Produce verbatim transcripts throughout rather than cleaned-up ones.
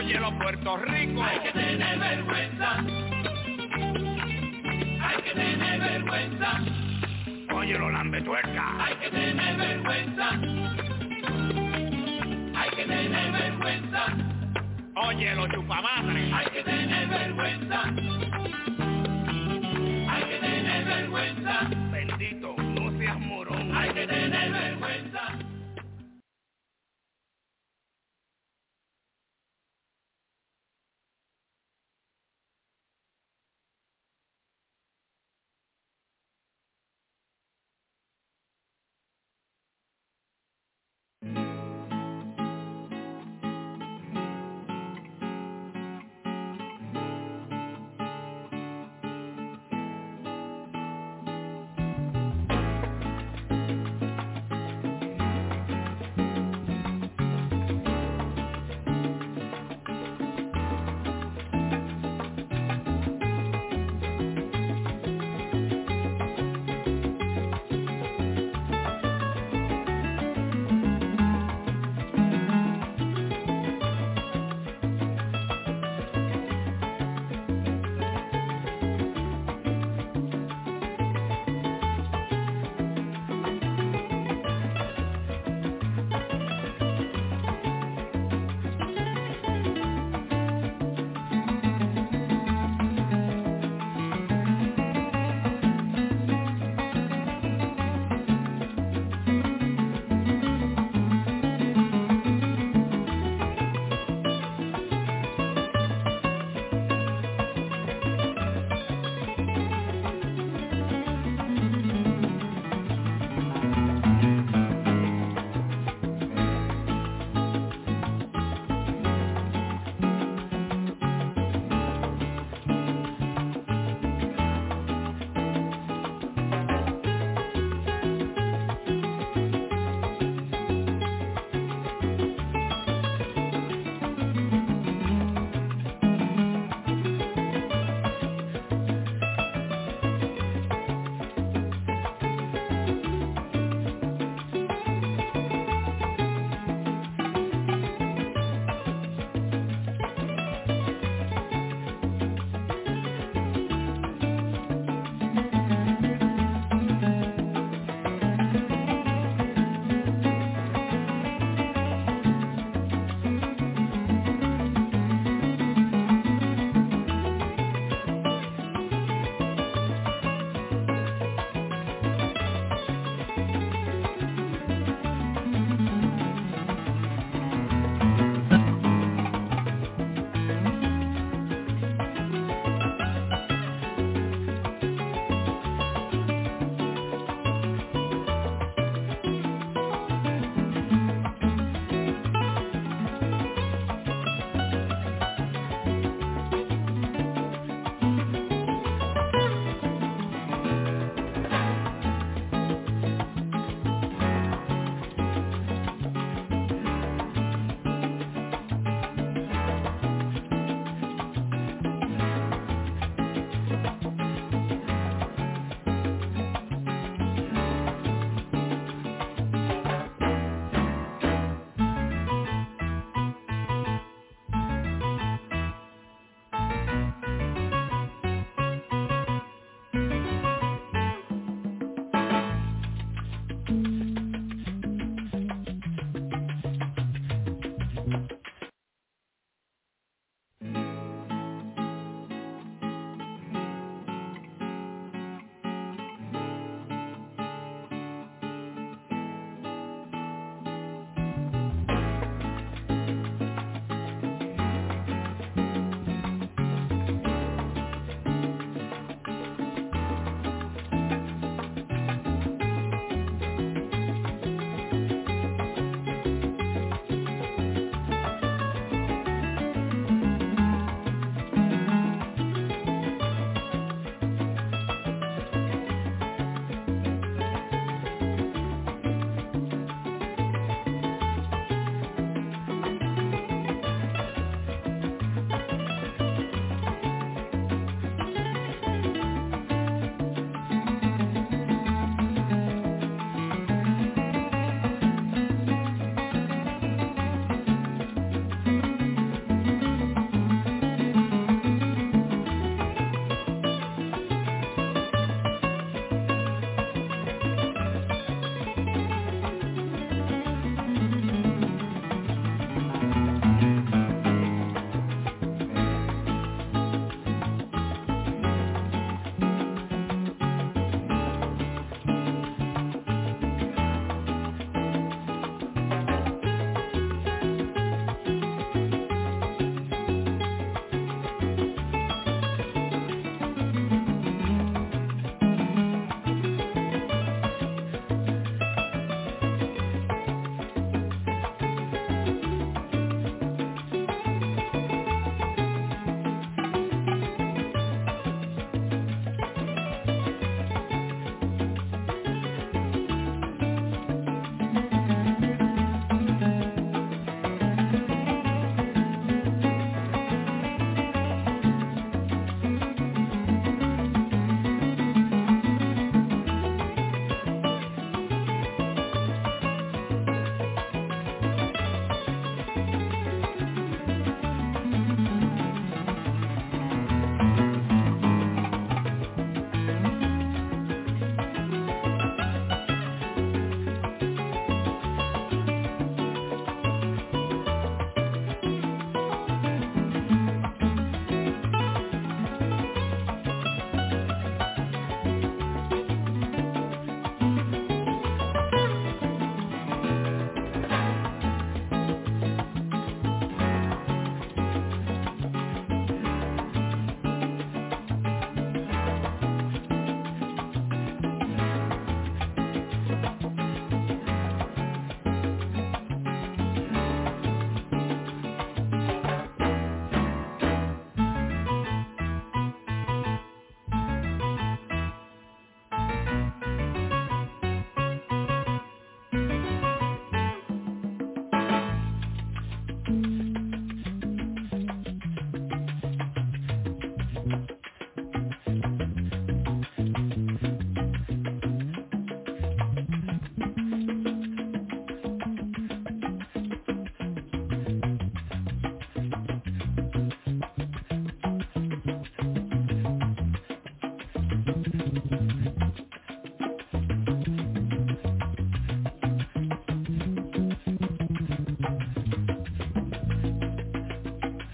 Óyelo, Puerto Rico. Hay que tener vergüenza. Hay que tener vergüenza. Óyelo, lambetuerca. Hay que tener vergüenza. Hay que tener vergüenza. Óyelo, chupamadre. Hay que tener vergüenza. Hay que tener vergüenza. Bendito, no seas morón. Hay que tener vergüenza.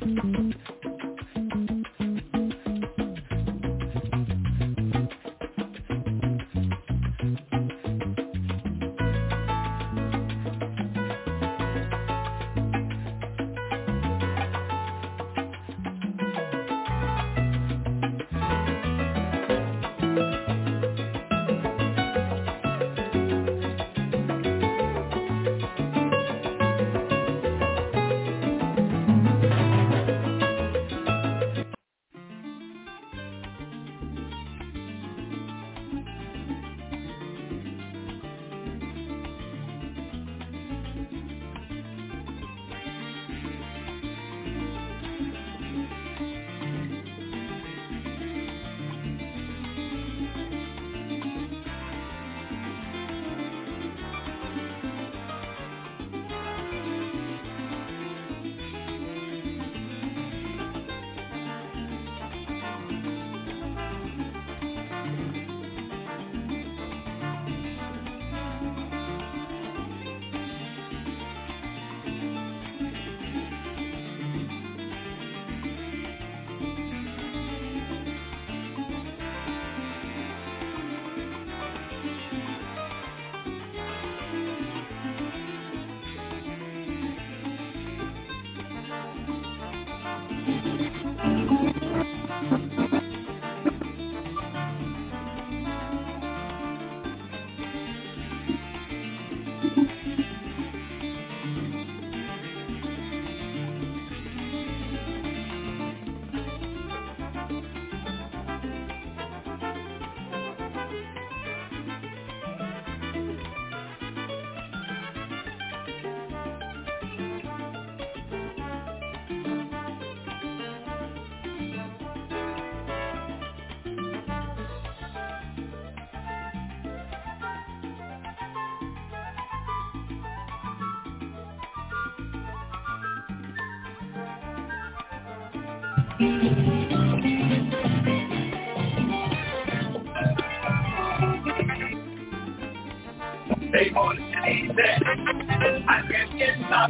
Al que piensa,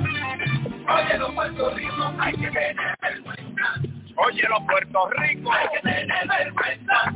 oye los Puerto Rico, hay que tener vergüenza. Oye, los Puerto Rico, hay que tener vergüenza.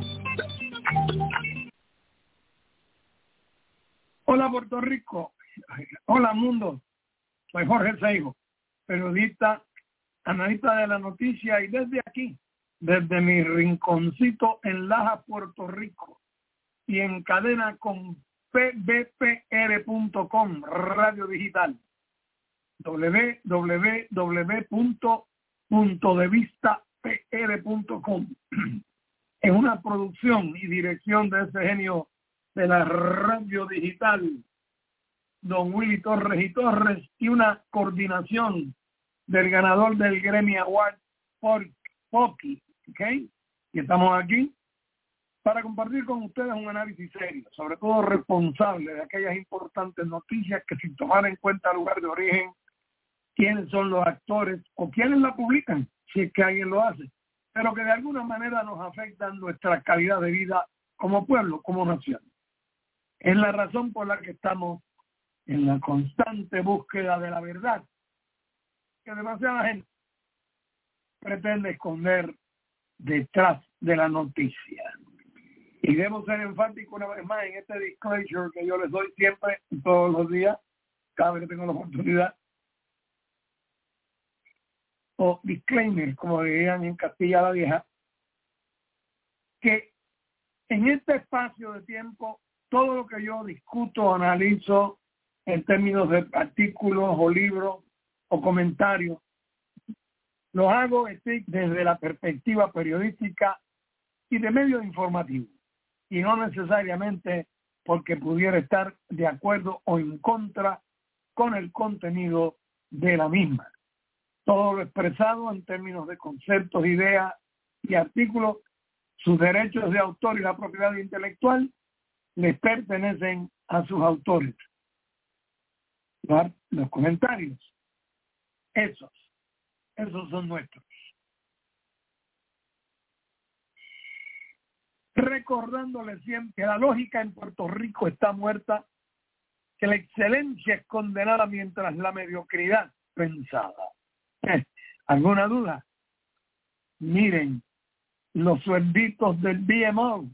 Hola Puerto Rico, hola mundo, soy Jorge Seijo, periodista, analista de la noticia, y desde aquí, desde mi rinconcito en Laja, Puerto Rico, y en cadena con p b p r punto com, radio digital, w w w punto punto de vista p r punto com, en una producción y dirección de ese genio de la radio digital, don Willy Torres y Torres, y una coordinación del ganador del Grammy Award por Pocky, ¿ok? Y estamos aquí para compartir con ustedes un análisis serio, sobre todo responsable de aquellas importantes noticias que, sin tomar en cuenta el lugar de origen, quiénes son los actores o quiénes la publican, si es que alguien lo hace, pero que de alguna manera nos afectan nuestra calidad de vida como pueblo, como nación. Es la razón por la que estamos en la constante búsqueda de la verdad, que demasiada gente pretende esconder detrás de la noticia. Y debo ser enfático una vez más en este disclosure que yo les doy siempre, todos los días, cada vez que tengo la oportunidad, o disclaimer, como dirían en Castilla la Vieja, que en este espacio de tiempo, todo lo que yo discuto, analizo en términos de artículos o libros o comentarios, lo hago desde la perspectiva periodística y de medio informativo, y no necesariamente porque pudiera estar de acuerdo o en contra con el contenido de la misma. Todo lo expresado en términos de conceptos, ideas y artículos, sus derechos de autor y la propiedad intelectual les pertenecen a sus autores. Los, los comentarios, esos, esos son nuestros. Recordándole siempre que la lógica en Puerto Rico está muerta, que la excelencia es condenada mientras la mediocridad pensada. ¿Alguna duda? Miren, los suelditos del B M O.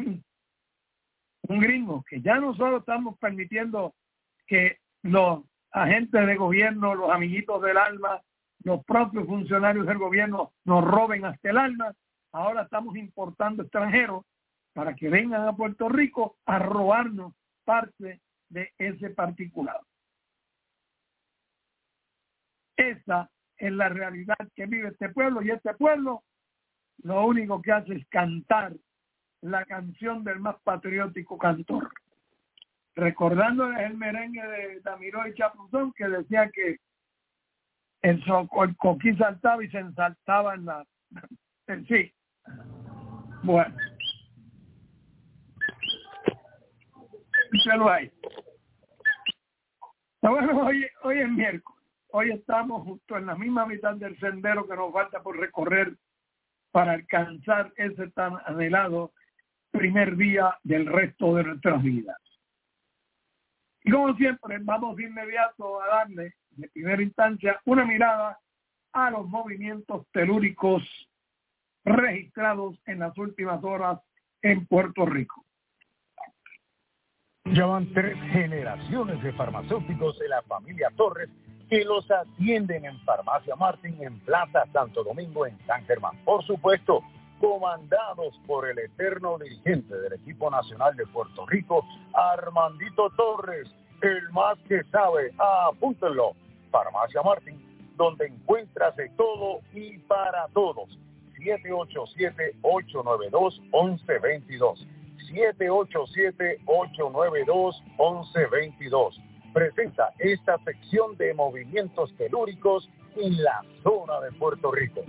Un gringo que ya no solo estamos permitiendo que los agentes de gobierno, los amiguitos del alma, los propios funcionarios del gobierno nos roben hasta el alma, ahora estamos importando extranjeros para que vengan a Puerto Rico a robarnos parte de ese particular. Esa es la realidad que vive este pueblo, y este pueblo lo único que hace es cantar la canción del más patriótico cantor, recordándoles el merengue de Damiró y Chapuzón, que decía que el, el coquí saltaba y se ensaltaba en la... En sí. Bueno. Díselo ahí. Bueno, hoy, hoy es miércoles. Hoy estamos justo en la misma mitad del sendero que nos falta por recorrer para alcanzar ese tan anhelado primer día del resto de nuestras vidas. Y como siempre, vamos de inmediato a darle, de primera instancia, una mirada a los movimientos telúricos registrados en las últimas horas en Puerto Rico. Llevan tres generaciones de farmacéuticos de la familia Torres que los atienden en Farmacia Martín en Plaza Santo Domingo en San Germán. Por supuesto, comandados por el eterno dirigente del equipo nacional de Puerto Rico, Armandito Torres, el más que sabe. Apúntenlo. Farmacia Martín, donde encuentras de todo y para todos. siete ocho siete, ocho nueve dos, once veintidós. siete ocho siete, ocho nueve dos, once veintidós. Presenta esta sección de movimientos telúricos en la zona de Puerto Rico.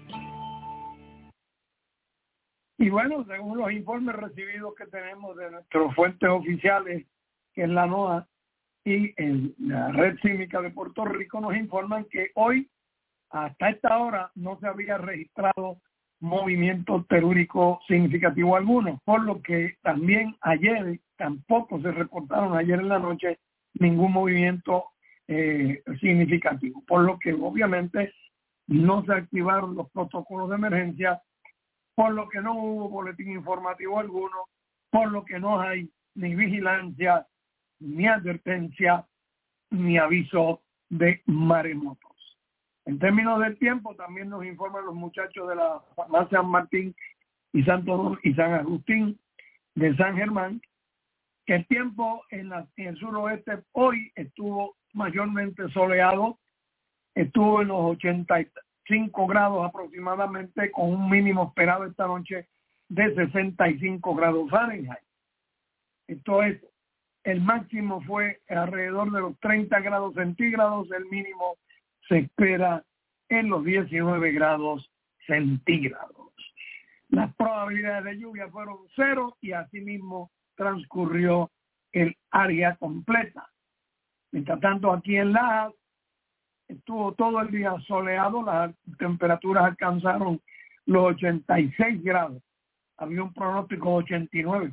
Y bueno, según los informes recibidos que tenemos de nuestros fuentes oficiales, que es la NOAA y en la Red Sísmica de Puerto Rico, nos informan que hoy, hasta esta hora, no se había registrado movimiento telúrico significativo alguno, por lo que también ayer, tampoco se reportaron ayer en la noche ningún movimiento eh, significativo, por lo que obviamente no se activaron los protocolos de emergencia, por lo que no hubo boletín informativo alguno, por lo que no hay ni vigilancia, ni advertencia, ni aviso de maremotos. En términos del tiempo, también nos informan los muchachos de la farmacia San Martín y Santo y San Agustín de San Germán, que el tiempo en, la, en el suroeste hoy estuvo mayormente soleado, estuvo en los ochenta y cinco grados aproximadamente, con un mínimo esperado esta noche de sesenta y cinco grados Fahrenheit. Esto es, el máximo fue alrededor de los treinta grados centígrados, el mínimo se espera en los diecinueve grados centígrados. Las probabilidades de lluvia fueron cero y asimismo transcurrió el área completa. Mientras tanto, aquí en Lajas estuvo todo el día soleado, las temperaturas alcanzaron los ochenta y seis grados. Había un pronóstico de ochenta y nueve.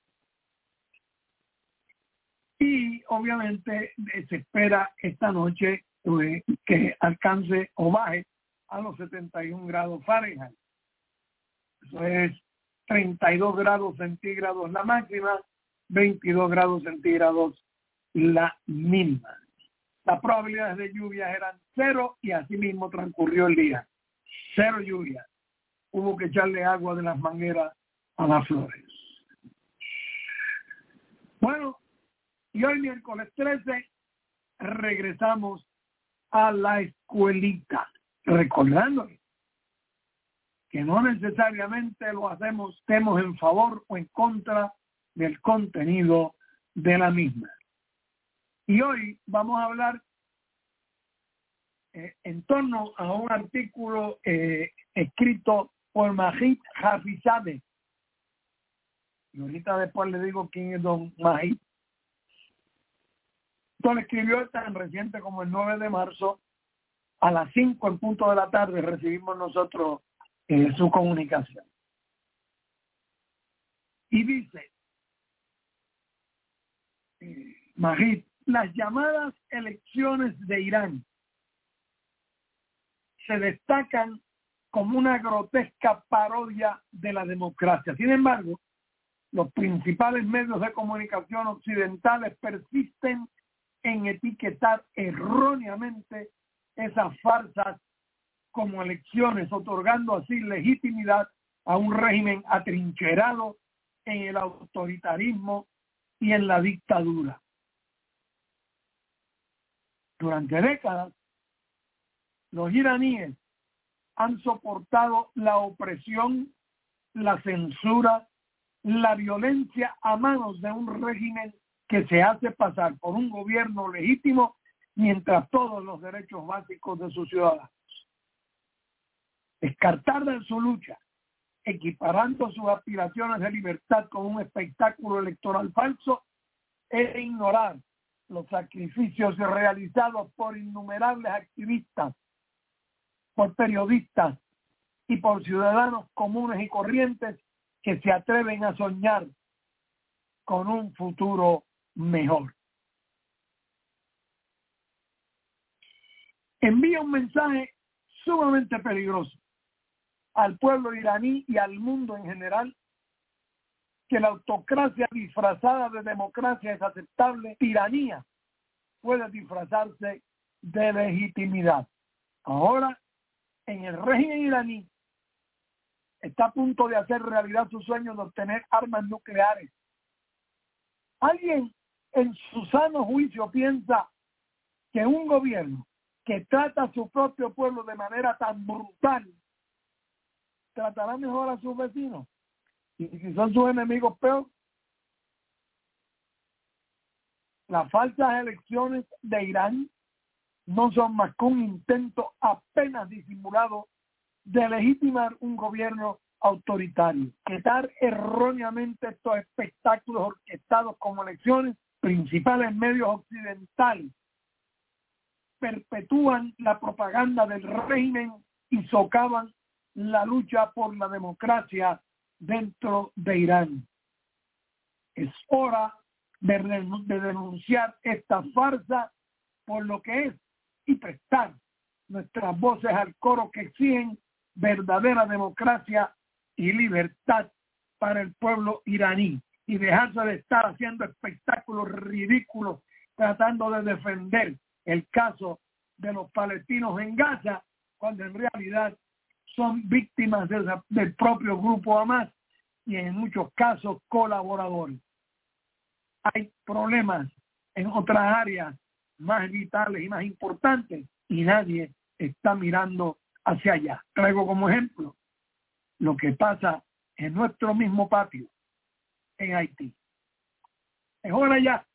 Y obviamente se espera esta noche eh, que alcance o baje a los setenta y un grados Fahrenheit. Eso es treinta y dos grados centígrados la máxima, veintidós grados centígrados la mínima. Las probabilidades de lluvia eran cero y así mismo transcurrió el día. Cero lluvia. Hubo que echarle agua de las mangueras a las flores. Bueno, y hoy miércoles trece regresamos a la escuelita, recordándoles que no necesariamente lo hacemos, estemos en favor o en contra del contenido de la misma. Y hoy vamos a hablar eh, en torno a un artículo eh, escrito por Majid Hafizadeh. Y ahorita después le digo quién es don Majid. Esto lo escribió tan reciente como el nueve de marzo, a las cinco en punto de la tarde recibimos nosotros eh, su comunicación. Y dice, eh, Majid, las llamadas elecciones de Irán se destacan como una grotesca parodia de la democracia. Sin embargo, los principales medios de comunicación occidentales persisten en etiquetar erróneamente esas farsas como elecciones, otorgando así legitimidad a un régimen atrincherado en el autoritarismo y en la dictadura. Durante décadas, los iraníes han soportado la opresión, la censura, la violencia a manos de un régimen que se hace pasar por un gobierno legítimo mientras todos los derechos básicos de sus ciudadanos. Descartar de su lucha, equiparando sus aspiraciones de libertad con un espectáculo electoral falso, es ignorar los sacrificios realizados por innumerables activistas, por periodistas y por ciudadanos comunes y corrientes que se atreven a soñar con un futuro mejor. Envía un mensaje sumamente peligroso al pueblo iraní y al mundo en general, que la autocracia disfrazada de democracia es aceptable, tiranía puede disfrazarse de legitimidad. Ahora, en el régimen iraní, está a punto de hacer realidad su sueño de obtener armas nucleares. ¿Alguien en su sano juicio piensa que un gobierno que trata a su propio pueblo de manera tan brutal tratará mejor a sus vecinos? Y si son sus enemigos, peor. Las falsas elecciones de Irán no son más que un intento apenas disimulado de legitimar un gobierno autoritario. Quitar erróneamente estos espectáculos orquestados como elecciones, principales medios occidentales perpetúan la propaganda del régimen y socavan la lucha por la democracia dentro de Irán. Es hora de, de denunciar esta farsa por lo que es y prestar nuestras voces al coro que exigen verdadera democracia y libertad para el pueblo iraní, y dejarse de estar haciendo espectáculos ridículos tratando de defender el caso de los palestinos en Gaza, cuando en realidad son víctimas de esa, del propio grupo Hamas y en muchos casos colaboradores. Hay problemas en otras áreas más vitales y más importantes y nadie está mirando hacia allá. Traigo como ejemplo lo que pasa en nuestro mismo patio en Haití. Es hora ya,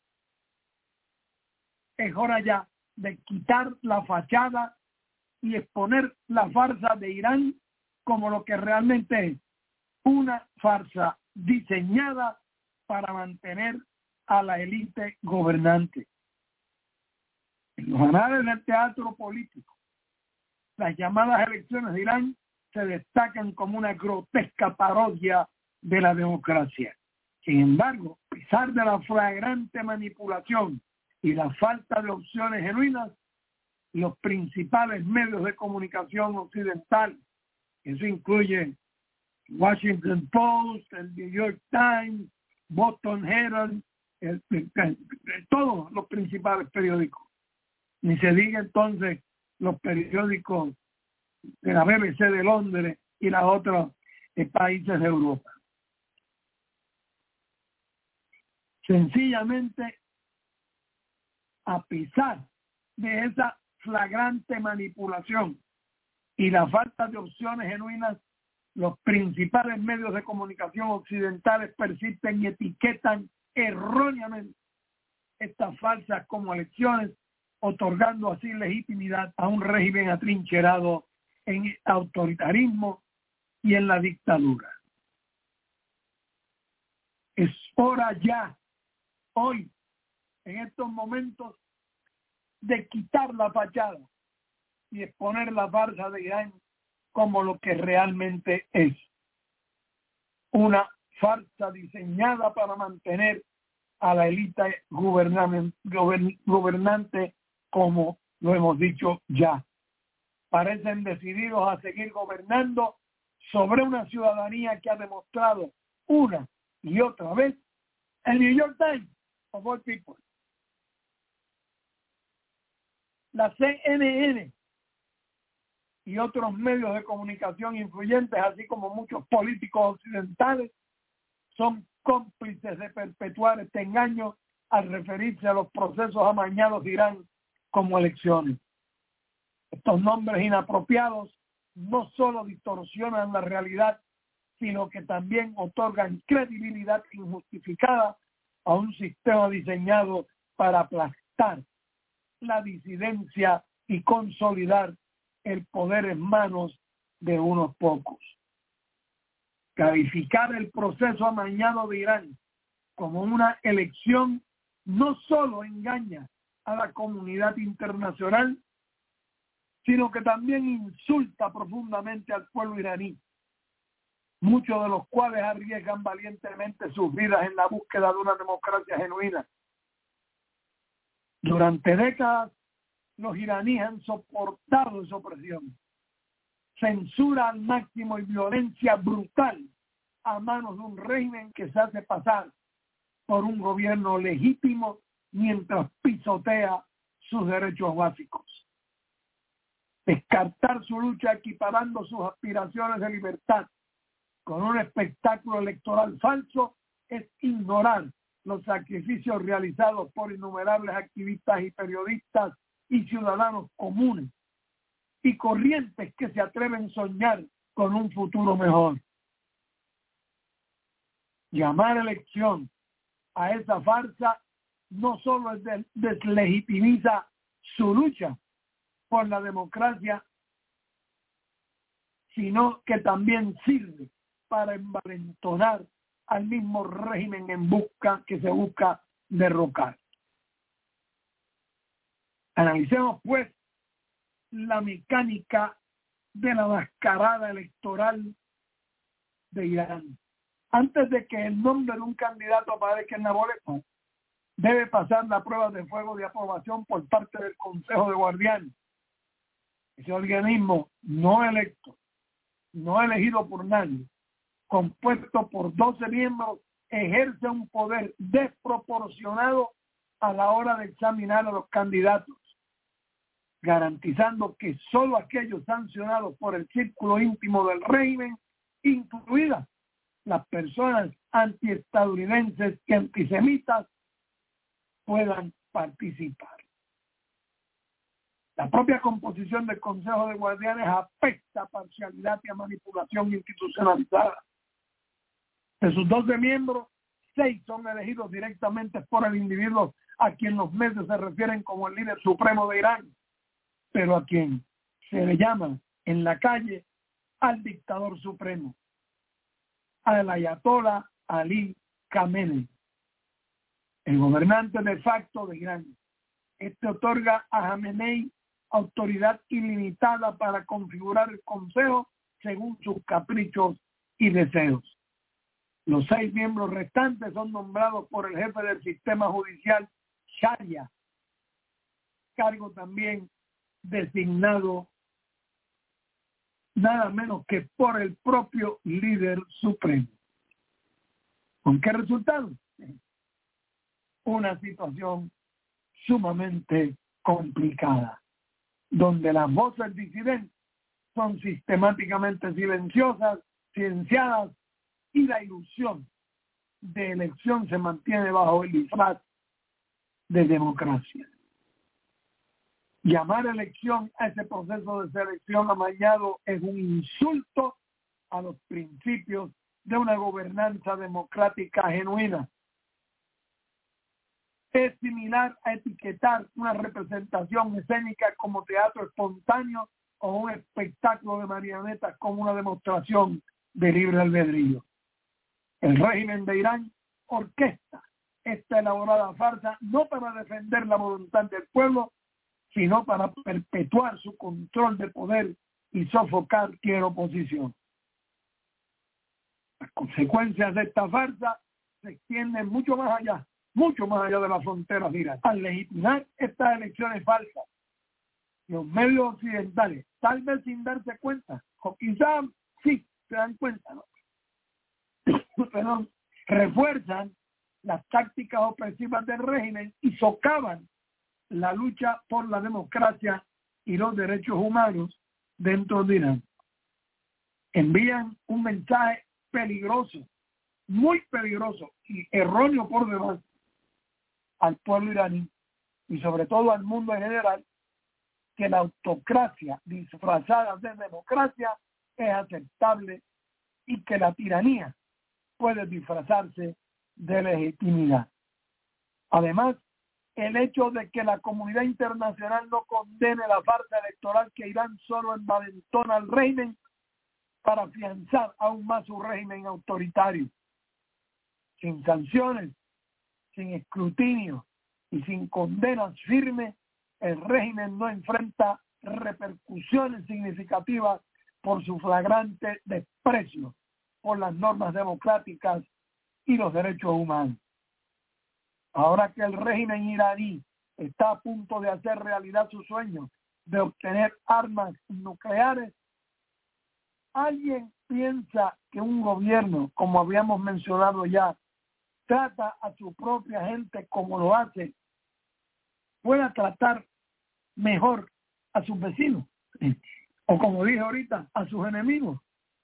es hora ya de quitar la fachada y exponer la farsa de Irán como lo que realmente es, una farsa diseñada para mantener a la élite gobernante. En los anales del teatro político, las llamadas elecciones de Irán se destacan como una grotesca parodia de la democracia. Sin embargo, a pesar de la flagrante manipulación y la falta de opciones genuinas, los principales medios de comunicación occidental, eso incluye Washington Post, el New York Times, Boston Herald, el, el, el, el, todos los principales periódicos. Ni se diga entonces los periódicos de la B B C de Londres y los otros eh, países de Europa. Sencillamente, a pesar de esa flagrante manipulación y la falta de opciones genuinas, los principales medios de comunicación occidentales persisten y etiquetan erróneamente estas falsas como elecciones, otorgando así legitimidad a un régimen atrincherado en el autoritarismo y en la dictadura. Es hora ya, hoy, en estos momentos, de quitar la fachada y exponer la farsa de Irán como lo que realmente es. Una farsa diseñada para mantener a la élite gobernante como lo hemos dicho ya. parecen decididos a seguir gobernando sobre una ciudadanía que ha demostrado una y otra vez el New York Times of all people, la C N N y otros medios de comunicación influyentes, así como muchos políticos occidentales, son cómplices de perpetuar este engaño al referirse a los procesos amañados de Irán como elecciones. Estos nombres inapropiados no solo distorsionan la realidad, sino que también otorgan credibilidad injustificada a un sistema diseñado para aplastar la disidencia y consolidar el poder en manos de unos pocos. Calificar el proceso amañado de Irán como una elección no solo engaña a la comunidad internacional, sino que también insulta profundamente al pueblo iraní, muchos de los cuales arriesgan valientemente sus vidas en la búsqueda de una democracia genuina. Durante décadas, los iraníes han soportado esa opresión, censura al máximo y violencia brutal a manos de un régimen que se hace pasar por un gobierno legítimo mientras pisotea sus derechos básicos. Descartar su lucha equiparando sus aspiraciones de libertad con un espectáculo electoral falso es ignorar los sacrificios realizados por innumerables activistas y periodistas y ciudadanos comunes y corrientes que se atreven a soñar con un futuro mejor. Llamar elección a esa farsa no solo es des- deslegitimiza su lucha por la democracia, sino que también sirve para envalentonar al mismo régimen en busca que se busca derrocar. Analicemos pues la mecánica de la mascarada electoral de Irán. Antes de que el nombre de un candidato aparezca en la boleta, debe pasar la prueba de fuego de aprobación por parte del Consejo de Guardianes. Ese organismo no electo, no elegido por nadie, compuesto por doce miembros, ejerce un poder desproporcionado a la hora de examinar a los candidatos, garantizando que solo aquellos sancionados por el círculo íntimo del régimen, incluidas las personas antiestadounidenses y antisemitas, puedan participar. La propia composición del Consejo de Guardianes apesta a parcialidad y a manipulación institucionalizada. De sus doce miembros, seis son elegidos directamente por el individuo a quien los medios se refieren como el líder supremo de Irán, pero a quien se le llama en la calle al dictador supremo, al ayatollah Ali Khamenei, el gobernante de facto de Irán. Este otorga a Khamenei autoridad ilimitada para configurar el consejo según sus caprichos y deseos. Los seis miembros restantes son nombrados por el jefe del sistema judicial Sharia, cargo también designado nada menos que por el propio líder supremo. ¿Con qué resultado? Una situación sumamente complicada, donde las voces disidentes son sistemáticamente silenciosas, silenciadas, y la ilusión de elección se mantiene bajo el disfraz de democracia. Llamar elección a ese proceso de selección amañado es un insulto a los principios de una gobernanza democrática genuina. Es similar a etiquetar una representación escénica como teatro espontáneo o un espectáculo de marionetas como una demostración de libre albedrío. El régimen de Irán orquesta esta elaborada farsa no para defender la voluntad del pueblo, sino para perpetuar su control de poder y sofocar cualquier oposición. Las consecuencias de esta farsa se extienden mucho más allá, mucho más allá de las fronteras de Irán. Al legitimar estas elecciones falsas, los medios occidentales, tal vez sin darse cuenta, o quizás sí se dan cuenta, ¿no? Perdón, refuerzan las tácticas opresivas del régimen y socavan la lucha por la democracia y los derechos humanos dentro de Irán. Envían un mensaje peligroso, muy peligroso y erróneo por demás al pueblo iraní y sobre todo al mundo en general, que la autocracia disfrazada de democracia es aceptable y que la tiranía puede disfrazarse de legitimidad. Además, el hecho de que la comunidad internacional no condene la farsa electoral que Irán solo envalentona al régimen para afianzar aún más su régimen autoritario. Sin sanciones, sin escrutinio y sin condenas firmes, el régimen no enfrenta repercusiones significativas por su flagrante desprecio por las normas democráticas y los derechos humanos. Ahora que el régimen iraní está a punto de hacer realidad su sueño de obtener armas nucleares, ¿alguien piensa que un gobierno, como habíamos mencionado ya, trata a su propia gente como lo hace, pueda tratar mejor a sus vecinos? O como dije ahorita, a sus enemigos.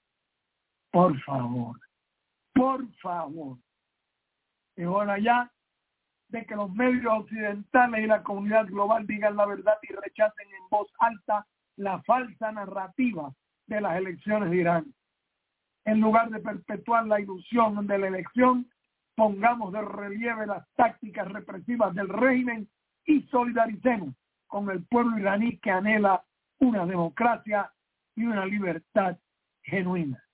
Por favor, por favor. Y ahora ya de que los medios occidentales y la comunidad global digan la verdad y rechacen en voz alta la falsa narrativa de las elecciones de Irán. En lugar de perpetuar la ilusión de la elección, pongamos de relieve las tácticas represivas del régimen y solidaricemos con el pueblo iraní que anhela una democracia y una libertad genuina.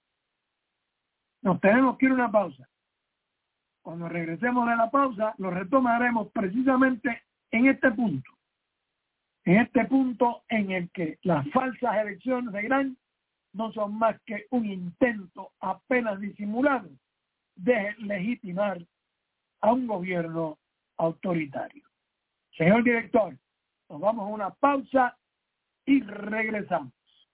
Nos tenemos que ir a una pausa. Cuando regresemos de la pausa, lo retomaremos precisamente en este punto. En este punto en el que las falsas elecciones de Irán no son más que un intento apenas disimulado de legitimar a un gobierno autoritario. Señor director, nos vamos a una pausa y regresamos.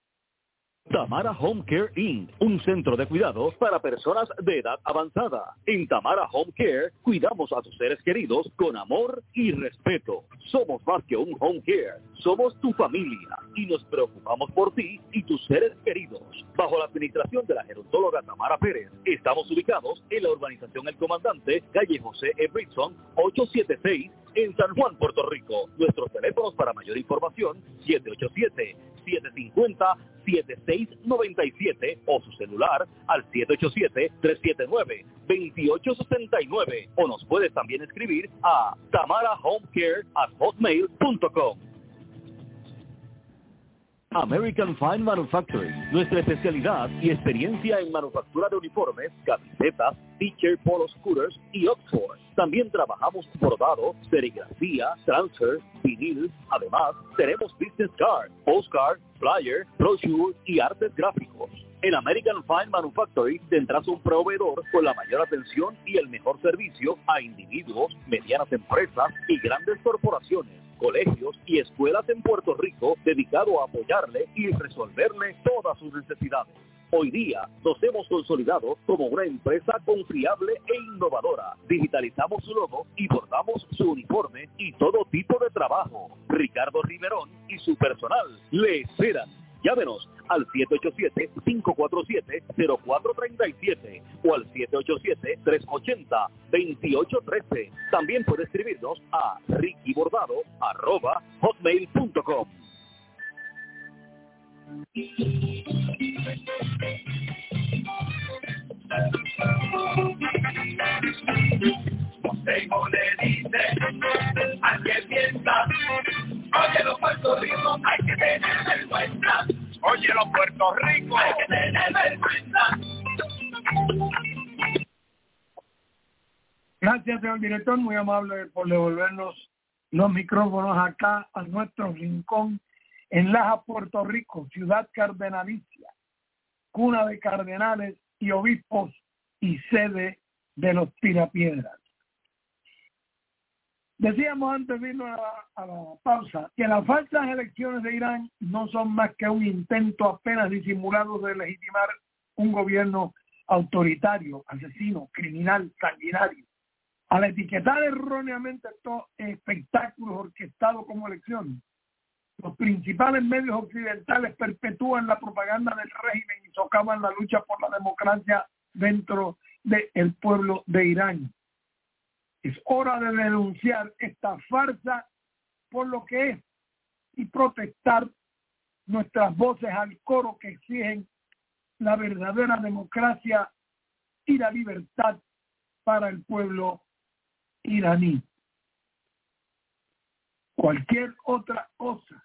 Tamara Home Care incorporated, un centro de cuidado para personas de edad avanzada. En Tamara Home Care cuidamos a tus seres queridos con amor y respeto. Somos más que un home care, somos tu familia y nos preocupamos por ti y tus seres queridos. Bajo la administración de la gerontóloga Tamara Pérez, estamos ubicados en la urbanización El Comandante, calle José E. Britson, ochocientos setenta y seis, en San Juan, Puerto Rico. Nuestros teléfonos para mayor información, siete ocho siete, siete cinco cero, siete seis nueve siete o su celular al siete ocho siete, tres siete nueve, dos ocho seis nueve o nos puedes también escribir a tamarahomecare at hotmail punto com. American Fine Manufacturing, nuestra especialidad y experiencia en manufactura de uniformes, camisetas, t-shirt, polo scooters y Oxford. También trabajamos bordado, serigrafía, transfer, vinil. Además, tenemos business card, postcard, flyer, brochure y artes gráficos. En American Fine Manufacturing tendrás un proveedor con la mayor atención y el mejor servicio a individuos, medianas empresas y grandes corporaciones, colegios y escuelas en Puerto Rico, dedicado a apoyarle y resolverle todas sus necesidades. Hoy día nos hemos consolidado como una empresa confiable e innovadora. Digitalizamos su logo y bordamos su uniforme y todo tipo de trabajo. Ricardo Riverón y su personal le esperan. Llámenos al siete ocho siete, cinco cuatro siete, cero cuatro tres siete o al siete ocho siete, tres ocho cero, dos ocho uno tres. También puede escribirnos a rickybordado arroba hotmail punto com. Montejo le dice al que piensa, oye los Puerto Rico, hay que tener vergüenza. Oye los Puerto Rico, hay que tener vergüenza. Gracias, señor director, muy amable por devolvernos los micrófonos acá a nuestro rincón en Laja, Puerto Rico, ciudad cardenalicia, cuna de cardenales y obispos y sede de los tirapiedras. Decíamos antes de irnos a la, a la pausa que las falsas elecciones de Irán no son más que un intento apenas disimulado de legitimar un gobierno autoritario, asesino, criminal, sanguinario. Al etiquetar erróneamente estos espectáculos orquestados como elecciones, los principales medios occidentales perpetúan la propaganda del régimen y socavan la lucha por la democracia dentro del pueblo de Irán. Es hora de denunciar esta farsa por lo que es y protestar nuestras voces al coro que exigen la verdadera democracia y la libertad para el pueblo iraní. Cualquier otra cosa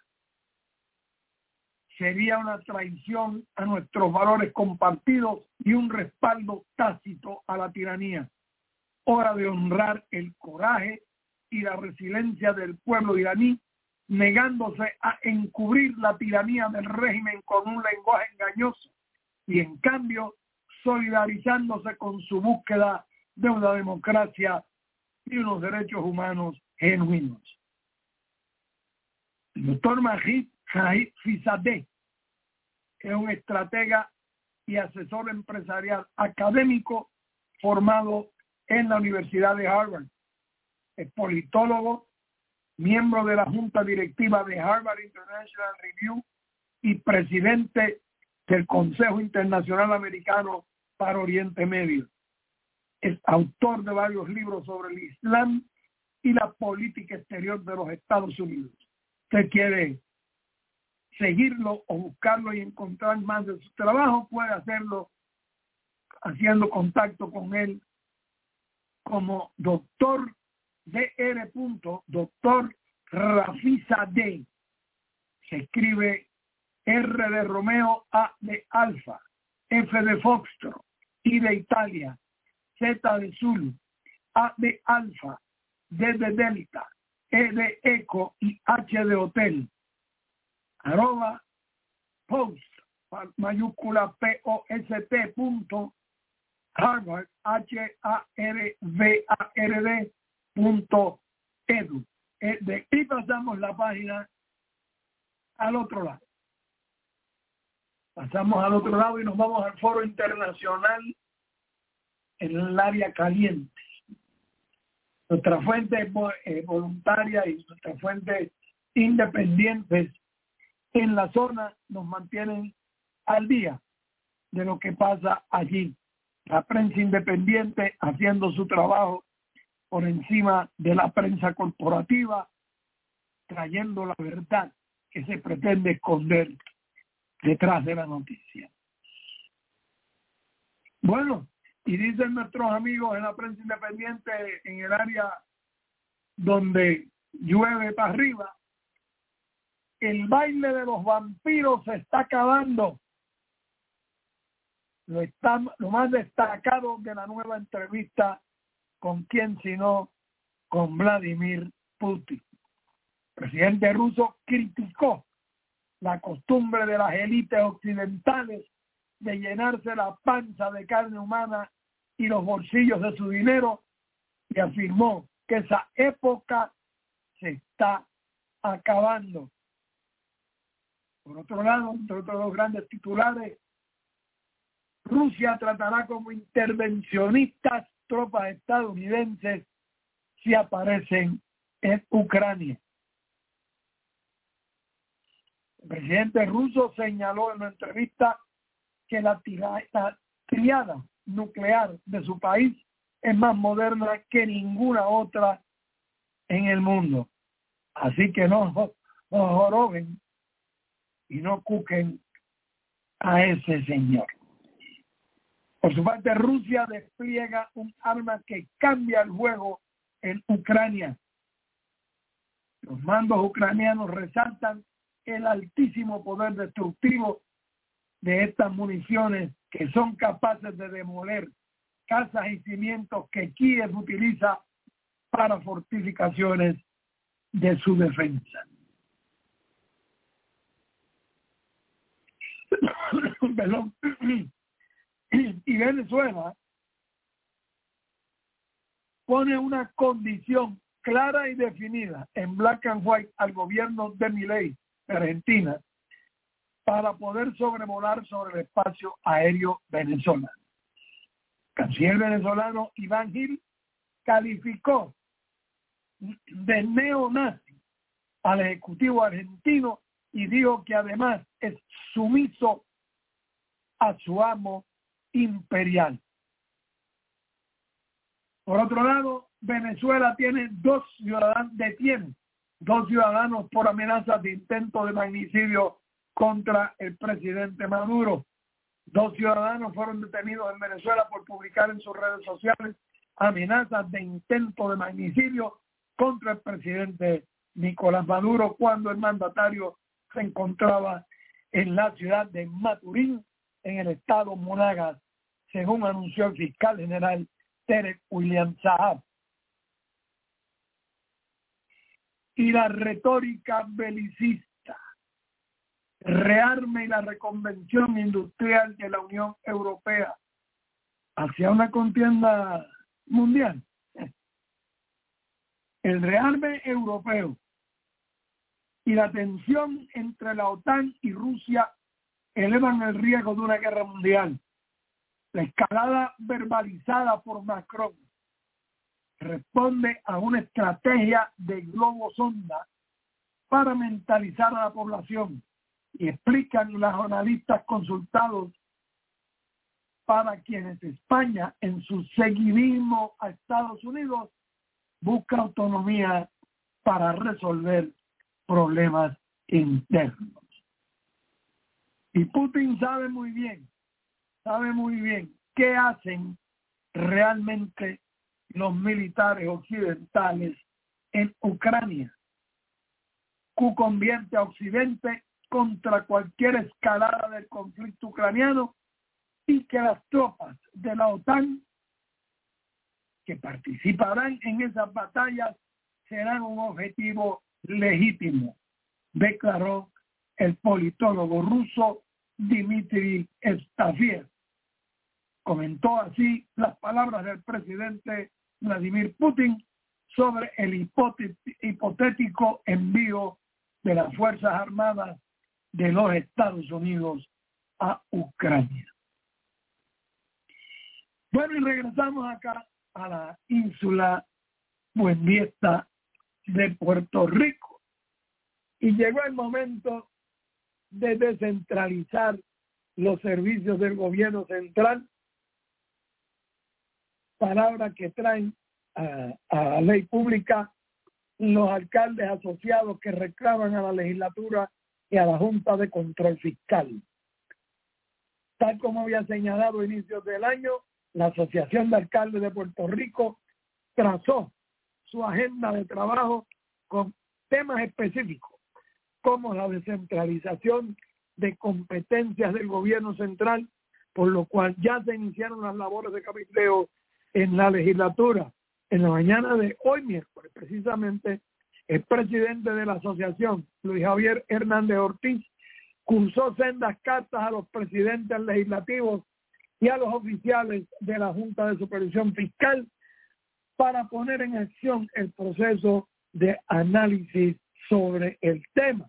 sería una traición a nuestros valores compartidos y un respaldo tácito a la tiranía. Hora de honrar el coraje y la resiliencia del pueblo iraní, negándose a encubrir la tiranía del régimen con un lenguaje engañoso y en cambio solidarizándose con su búsqueda de una democracia y unos derechos humanos genuinos. El doctor Majid Fizadeh es un estratega y asesor empresarial académico formado en la Universidad de Harvard. Es politólogo, miembro de la Junta Directiva de Harvard International Review y presidente del Consejo Internacional Americano para Oriente Medio. Es autor de varios libros sobre el Islam y la política exterior de los Estados Unidos. Usted quiere seguirlo o buscarlo y encontrar más de su trabajo, puede hacerlo haciendo contacto con él como doctor dr. doctor Rafizadeh. Se escribe R de Romeo, A de Alfa, F de Foxtrot, I de Italia, Z de Zulu, A de Alfa, D de Delta, E de Eco y H de Hotel. Arroba post, mayúscula P O S T punto Harvard, H A R V A R D punto edu. De aquí pasamos la página al otro lado. Pasamos al otro lado y nos vamos al foro internacional en el área caliente. Nuestras fuentes eh, voluntarias y nuestras fuentes independientes en la zona nos mantienen al día de lo que pasa allí. La prensa independiente haciendo su trabajo por encima de la prensa corporativa, trayendo la verdad que se pretende esconder detrás de la noticia. Bueno, y dicen nuestros amigos en la prensa independiente en el área donde llueve para arriba, el baile de los vampiros se está acabando. Lo, está, lo más destacado de la nueva entrevista, ¿con quién sino con Vladimir Putin? El presidente ruso criticó la costumbre de las élites occidentales de llenarse la panza de carne humana y los bolsillos de su dinero y afirmó que esa época se está acabando. Por otro lado, entre otros dos grandes titulares, Rusia tratará como intervencionistas tropas estadounidenses si aparecen en Ucrania. El presidente ruso señaló en una entrevista que la, tira, la triada nuclear de su país es más moderna que ninguna otra en el mundo. Así que no, no joroben y no cuquen a ese señor. Por su parte, Rusia despliega un arma que cambia el juego en Ucrania. Los mandos ucranianos resaltan el altísimo poder destructivo de estas municiones que son capaces de demoler casas y cimientos que Kiev utiliza para fortificaciones de su defensa. Perdón. Y Venezuela pone una condición clara y definida en black and white al gobierno de Milei, Argentina, para poder sobrevolar sobre el espacio aéreo venezolano. El canciller venezolano Iván Gil calificó de neonazi al ejecutivo argentino y dijo que además es sumiso a su amo imperial. Por otro lado, Venezuela tiene dos ciudadanos, detiene dos ciudadanos por amenazas de intento de magnicidio contra el presidente Maduro. Dos ciudadanos fueron detenidos en Venezuela por publicar en sus redes sociales amenazas de intento de magnicidio contra el presidente Nicolás Maduro cuando el mandatario se encontraba en la ciudad de Maturín, en el estado Monagas, según anunció el fiscal general Derek William Saab. Y la retórica belicista, rearme y la reconvención industrial de la Unión Europea hacia una contienda mundial. El rearme europeo y la tensión entre la OTAN y Rusia elevan el riesgo de una guerra mundial. La escalada verbalizada por Macron responde a una estrategia de globo sonda para mentalizar a la población, y explican los analistas consultados, para quienes España en su seguidismo a Estados Unidos busca autonomía para resolver problemas internos. Y Putin sabe muy bien, sabe muy bien qué hacen realmente los militares occidentales en Ucrania. Q convierte a Occidente contra cualquier escalada del conflicto ucraniano y que las tropas de la OTAN que participarán en esas batallas serán un objetivo legítimo, declaró el politólogo ruso Dmitry Stafiev. Comentó así las palabras del presidente Vladimir Putin sobre el hipotético envío de las Fuerzas Armadas de los Estados Unidos a Ucrania. Bueno, y regresamos acá a la ínsula Buendiesta de Puerto Rico. Y llegó el momento de descentralizar los servicios del gobierno central, palabra que traen a, a ley pública los alcaldes asociados que reclaman a la legislatura y a la Junta de Control Fiscal. Tal como había señalado a inicios del año, la Asociación de Alcaldes de Puerto Rico trazó su agenda de trabajo con temas específicos, como la descentralización de competencias del gobierno central, por lo cual ya se iniciaron las labores de cabildeo en la legislatura. En la mañana de hoy miércoles, precisamente, el presidente de la asociación, Luis Javier Hernández Ortiz, cursó sendas cartas a los presidentes legislativos y a los oficiales de la Junta de Supervisión Fiscal para poner en acción el proceso de análisis sobre el tema.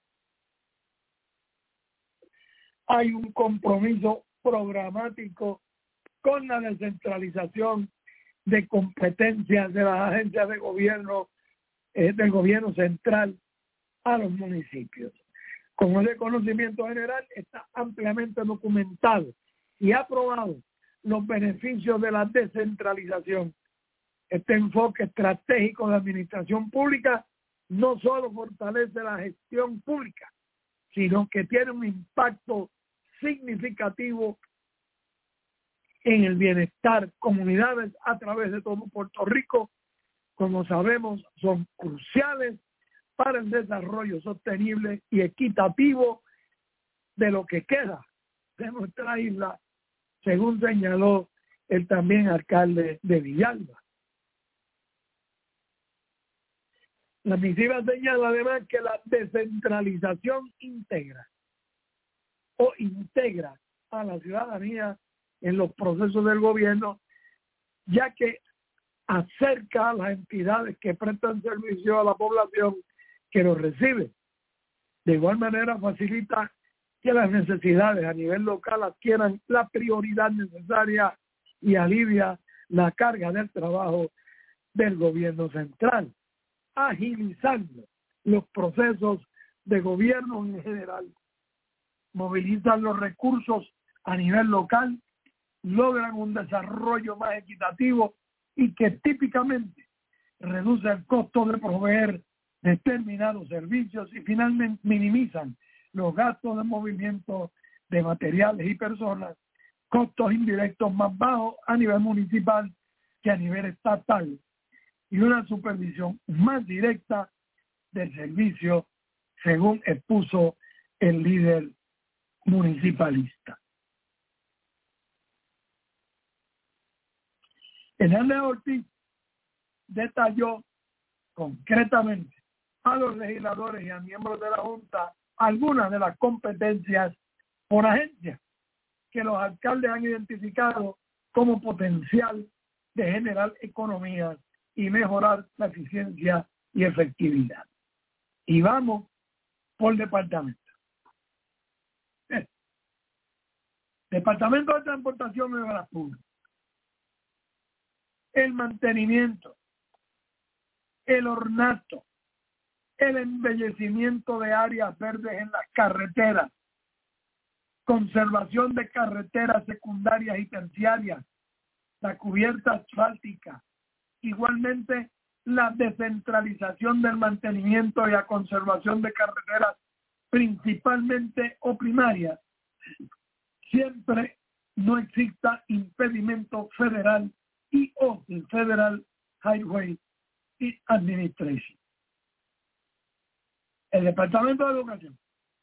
Hay un compromiso programático con la descentralización de competencias de las agencias de gobierno, eh, del gobierno central a los municipios. Como es de conocimiento general, está ampliamente documentado y aprobado los beneficios de la descentralización. Este enfoque estratégico de administración pública no solo fortalece la gestión pública, sino que tiene un impacto significativo en el bienestar comunidades a través de todo Puerto Rico. Como sabemos, son cruciales para el desarrollo sostenible y equitativo de lo que queda de nuestra isla, según señaló el también alcalde de Villalba. La misiva señala además que la descentralización integra o integra a la ciudadanía en los procesos del gobierno, ya que acerca a las entidades que prestan servicio a la población que los recibe. De igual manera facilita que las necesidades a nivel local adquieran la prioridad necesaria y alivia la carga del trabajo del gobierno central, agilizando los procesos de gobierno en general. Movilizan los recursos a nivel local, logran un desarrollo más equitativo y que típicamente reduce el costo de proveer determinados servicios y finalmente minimizan los gastos de movimiento de materiales y personas, costos indirectos más bajos a nivel municipal que a nivel estatal y una supervisión más directa del servicio, según expuso el líder municipalista. Hernández Ortiz detalló concretamente a los legisladores y a miembros de la Junta algunas de las competencias por agencia que los alcaldes han identificado como potencial de generar economía y mejorar la eficiencia y efectividad. Y vamos por departamento. Eh. Departamento de Transportación y Obras Públicas. El mantenimiento, el ornato, el embellecimiento de áreas verdes en las carreteras, conservación de carreteras secundarias y terciarias, la cubierta asfáltica, igualmente la descentralización del mantenimiento y la conservación de carreteras principalmente o primarias, siempre no exista impedimento federal y o el Federal Highway Administration. El Departamento de Educación.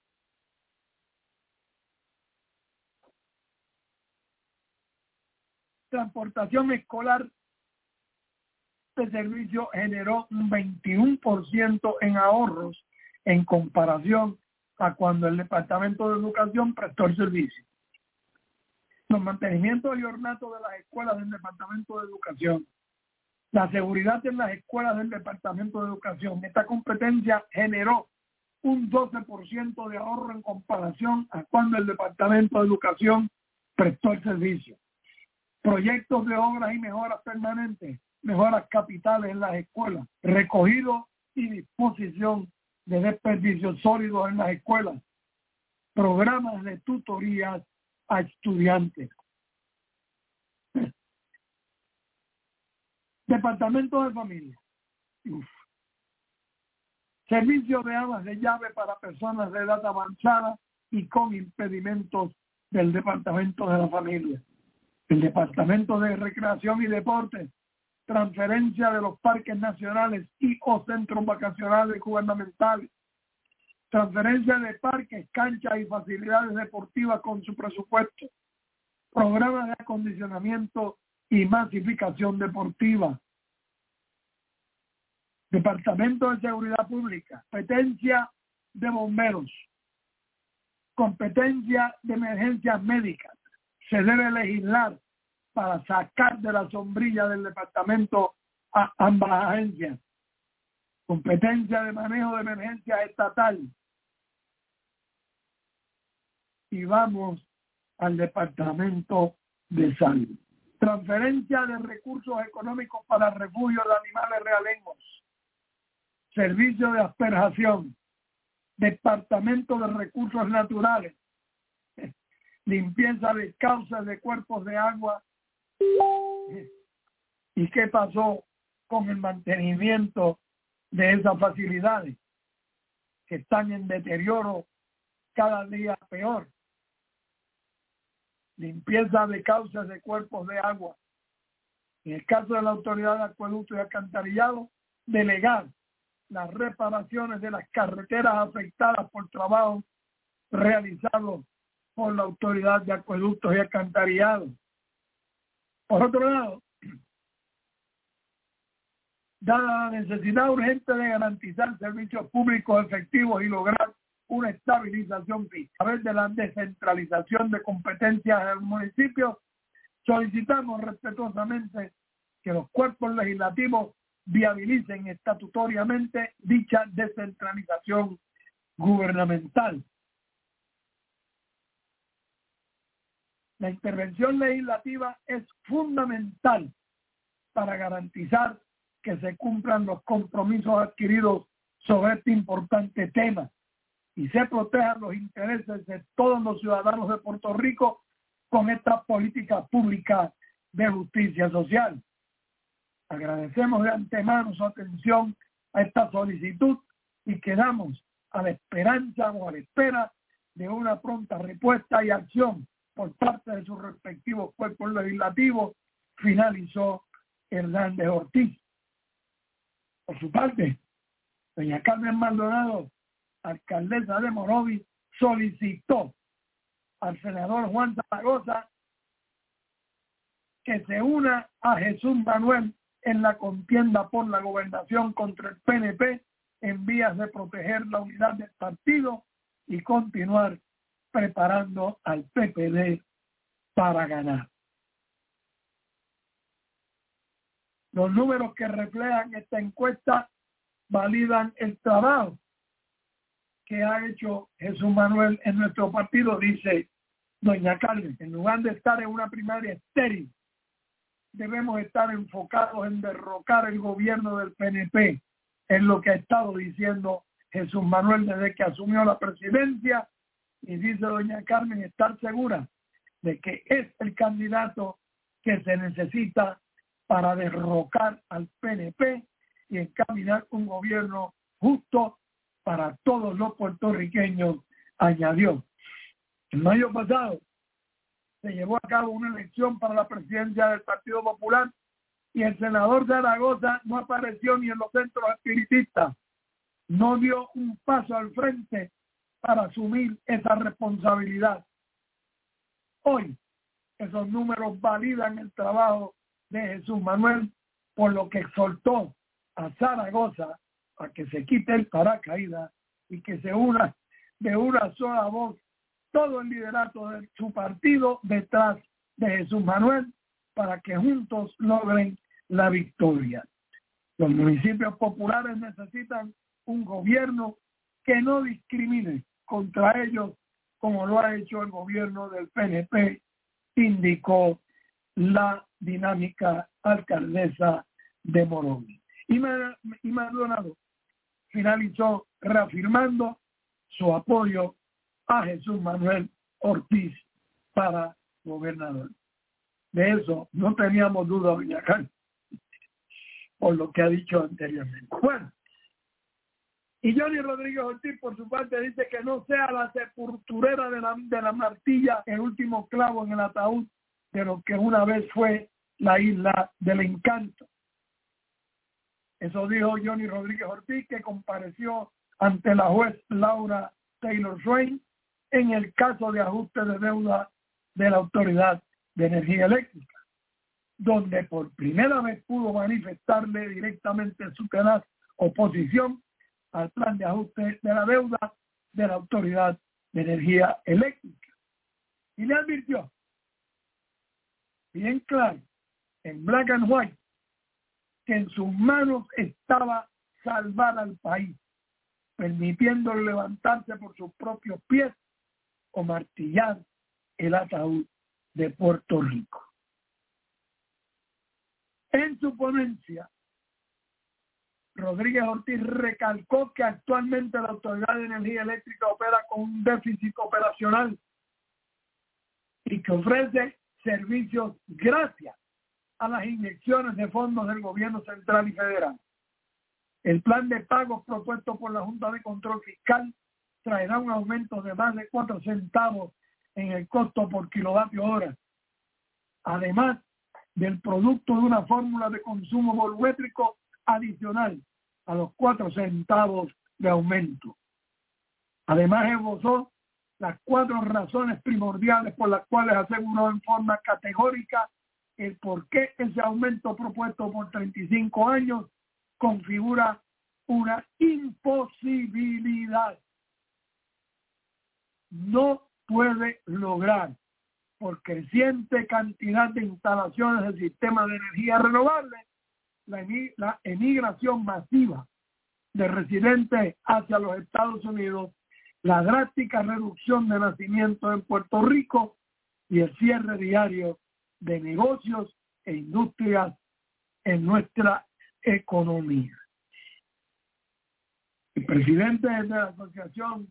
Transportación escolar de servicio generó un veintiuno por ciento en ahorros en comparación a cuando el Departamento de Educación prestó el servicio. Los mantenimientos y ornatos de las escuelas del Departamento de Educación. La seguridad en las escuelas del Departamento de Educación. Esta competencia generó un doce por ciento de ahorro en comparación a cuando el Departamento de Educación prestó el servicio. Proyectos de obras y mejoras permanentes, mejoras capitales en las escuelas, recogido y disposición de desperdicios sólidos en las escuelas, programas de tutorías a estudiantes. Departamento de Familia. Uf. Servicio de amas de llave para personas de edad avanzada y con impedimentos del Departamento de la Familia. El Departamento de Recreación y Deportes, transferencia de los parques nacionales y o centros vacacionales gubernamentales, transferencia de parques, canchas y facilidades deportivas con su presupuesto, programas de acondicionamiento y masificación deportiva. Departamento de Seguridad Pública, competencia de bomberos, competencia de emergencias médicas. Se debe legislar para sacar de la sombrilla del departamento a ambas agencias. Competencia de manejo de emergencia estatal. Y vamos al Departamento de Salud. Transferencia de recursos económicos para refugio de animales realengos. Servicio de asperjación. Departamento de Recursos Naturales. Limpieza de cauces de cuerpos de agua. ¿Y qué pasó con el mantenimiento de esas facilidades que están en deterioro cada día peor? Limpieza de cauces de cuerpos de agua. En el caso de la Autoridad de Acueducto y Alcantarillado, delegar las reparaciones de las carreteras afectadas por trabajo realizado por la Autoridad de Acueductos y Alcantarillado. Por otro lado, dada la necesidad urgente de garantizar servicios públicos efectivos y lograr una estabilización fiscal a través de la descentralización de competencias en el municipio, solicitamos respetuosamente que los cuerpos legislativos viabilicen estatutoriamente dicha descentralización gubernamental. La intervención legislativa es fundamental para garantizar que se cumplan los compromisos adquiridos sobre este importante tema y se protejan los intereses de todos los ciudadanos de Puerto Rico con esta política pública de justicia social. Agradecemos de antemano su atención a esta solicitud y quedamos a la esperanza o a la espera de una pronta respuesta y acción por parte de sus respectivos cuerpos legislativos, finalizó Hernández Ortiz. Por su parte, doña Carmen Maldonado, alcaldesa de Morovis, solicitó al senador Juan Zaragoza que se una a Jesús Manuel en la contienda por la gobernación contra el P N P en vías de proteger la unidad del partido y continuar preparando al P P D para ganar. Los números que reflejan esta encuesta validan el trabajo que ha hecho Jesús Manuel en nuestro partido, dice doña Carmen. En lugar de estar en una primaria estéril, debemos estar enfocados en derrocar el gobierno del P N P. Es lo que ha estado diciendo Jesús Manuel desde que asumió la presidencia, y dice doña Carmen estar segura de que es el candidato que se necesita para derrocar al P N P y encaminar un gobierno justo para todos los puertorriqueños, añadió. En mayo pasado se llevó a cabo una elección para la presidencia del Partido Popular y el senador Zaragoza no apareció ni en los centros espiritistas. No dio un paso al frente para asumir esa responsabilidad. Hoy, esos números validan el trabajo de Jesús Manuel, por lo que exhortó a Zaragoza a que se quite el paracaídas y que se una de una sola voz todo el liderato de su partido detrás de Jesús Manuel para que juntos logren la victoria. Los municipios populares necesitan un gobierno que no discrimine contra ellos como lo ha hecho el gobierno del P N P, indicó la dinámica alcaldesa de Morovis. Y Maldonado finalizó reafirmando su apoyo a Jesús Manuel Ortiz para gobernador. De eso no teníamos duda, doña Carmen, por lo que ha dicho anteriormente. Bueno, y Johnny Rodríguez Ortiz, por su parte, dice que no sea la sepulturera de la, de la Martilla el último clavo en el ataúd de lo que una vez fue la Isla del Encanto. Eso dijo Johnny Rodríguez Ortiz, que compareció ante la juez Laura Taylor Swain en el caso de ajuste de deuda de la Autoridad de Energía Eléctrica, donde por primera vez pudo manifestarle directamente su tenaz oposición al plan de ajuste de la deuda de la Autoridad de Energía Eléctrica. Y le advirtió, bien claro, en black and white, que en sus manos estaba salvar al país, permitiéndole levantarse por sus propios pies o martillar el ataúd de Puerto Rico. En su ponencia, Rodríguez Ortiz recalcó que actualmente la Autoridad de Energía Eléctrica opera con un déficit operacional y que ofrece servicios gracias a las inyecciones de fondos del gobierno central y federal. El plan de pagos propuesto por la Junta de Control Fiscal traerá un aumento de más de cuatro centavos en el costo por kilovatio hora, además del producto de una fórmula de consumo volumétrico adicional a los cuatro centavos de aumento. Además esbozó las cuatro razones primordiales por las cuales aseguró en forma categórica el por qué ese aumento propuesto por treinta y cinco años configura una imposibilidad. No puede lograr por creciente cantidad de instalaciones del sistema de energía renovable, la, la emigración masiva de residentes hacia los Estados Unidos, la drástica reducción de nacimientos en Puerto Rico y el cierre diario de negocios e industrias en nuestra economía. El presidente de la Asociación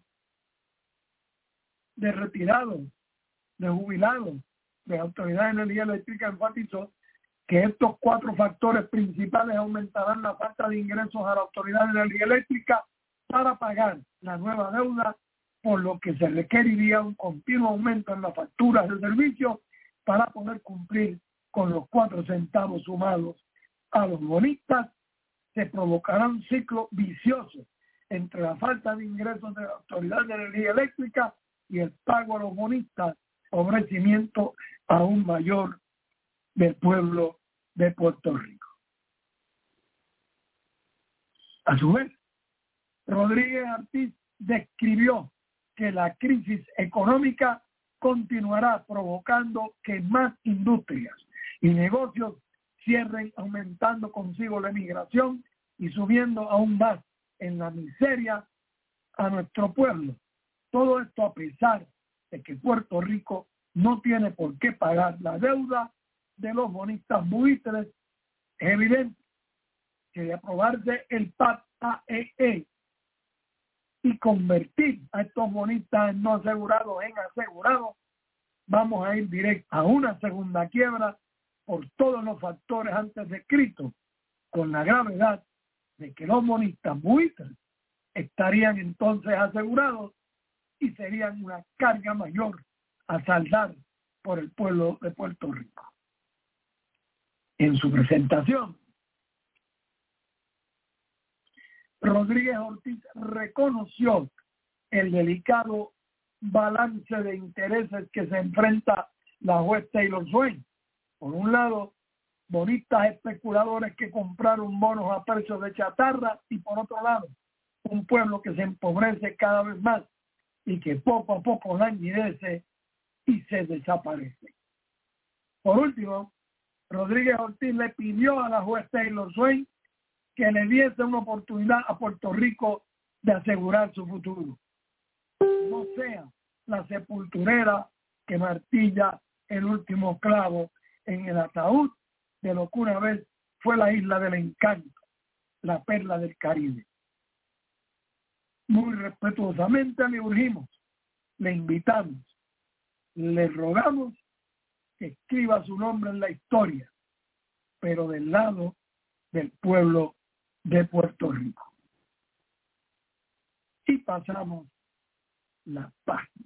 de Retirados, de Jubilados de la Autoridad de Energía Eléctrica enfatizó que estos cuatro factores principales aumentarán la falta de ingresos a la Autoridad de Energía Eléctrica para pagar la nueva deuda, por lo que se requeriría un continuo aumento en las facturas de servicio para poder cumplir con los cuatro centavos sumados a los bonistas. Se provocará un ciclo vicioso entre la falta de ingresos de la Autoridad de Energía Eléctrica y el pago a los bonistas, ofrecimiento aún mayor del pueblo de Puerto Rico. A su vez, Rodríguez Ortiz describió que la crisis económica continuará provocando que más industrias y negocios cierren, aumentando consigo la emigración y subiendo aún más en la miseria a nuestro pueblo. Todo esto a pesar de que Puerto Rico no tiene por qué pagar la deuda de los bonistas buitres. Es evidente que de aprobarse el P A T A E E y convertir a estos bonistas en no asegurados en asegurados, vamos a ir directo a una segunda quiebra por todos los factores antes descritos, con la gravedad de que los bonistas buitres estarían entonces asegurados y serían una carga mayor a saldar por el pueblo de Puerto Rico. En su presentación, Rodríguez Ortiz reconoció el delicado balance de intereses que se enfrenta la juez Taylor Swain. Por un lado, bonistas especuladores que compraron bonos a precios de chatarra, y por otro lado, un pueblo que se empobrece cada vez más y que poco a poco languidece y se desaparece. Por último, Rodríguez Ortiz le pidió a la juez Taylor Swain que le diese una oportunidad a Puerto Rico de asegurar su futuro. No sea la sepulturera que martilla el último clavo en el ataúd de lo que una vez fue la isla del encanto, la perla del Caribe. Muy respetuosamente le urgimos, le invitamos, le rogamos que escriba su nombre en la historia, pero del lado del pueblo de Puerto Rico. Y pasamos la página.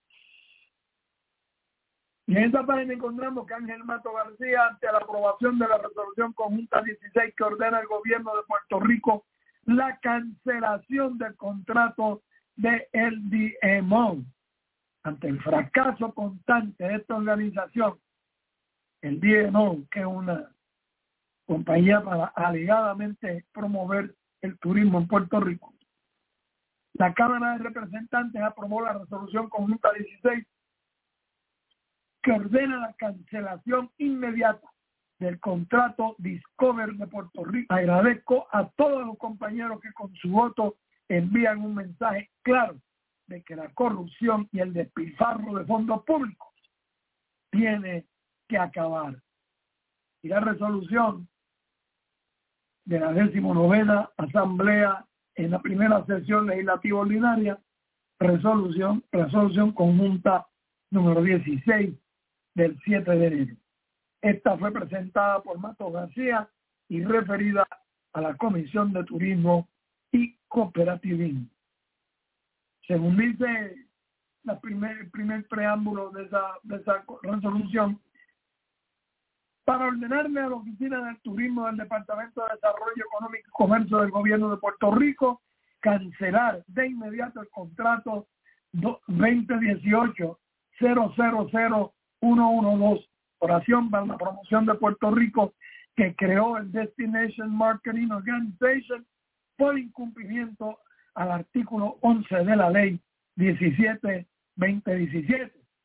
Y en esta página encontramos que Ángel Mato García, ante la aprobación de la resolución conjunta dieciséis que ordena al gobierno de Puerto Rico la cancelación del contrato de L D M O, ante el fracaso constante de esta organización, el D M O, que es una compañía para alegadamente promover el turismo en Puerto Rico, la Cámara de Representantes aprobó la resolución conjunta dieciséis que ordena la cancelación inmediata del contrato Discover de Puerto Rico. Agradezco a todos los compañeros que con su voto envían un mensaje claro de que la corrupción y el despilfarro de fondos públicos tiene que acabar. Y la resolución de la decimonovena Asamblea en la primera sesión legislativa ordinaria, resolución, resolución conjunta número dieciséis del siete de enero. Esta fue presentada por Mato García y referida a la Comisión de Turismo y Cooperativismo. Según dice la primer, el primer preámbulo de esa, de esa resolución, para ordenarle a la Oficina del Turismo del Departamento de Desarrollo Económico y Comercio del Gobierno de Puerto Rico cancelar de inmediato el contrato veinte dieciocho cero cero cero uno uno dos, oración para la promoción de Puerto Rico, que creó el Destination Marketing Organization por incumplimiento al artículo once de la ley diecisiete veinte diecisiete.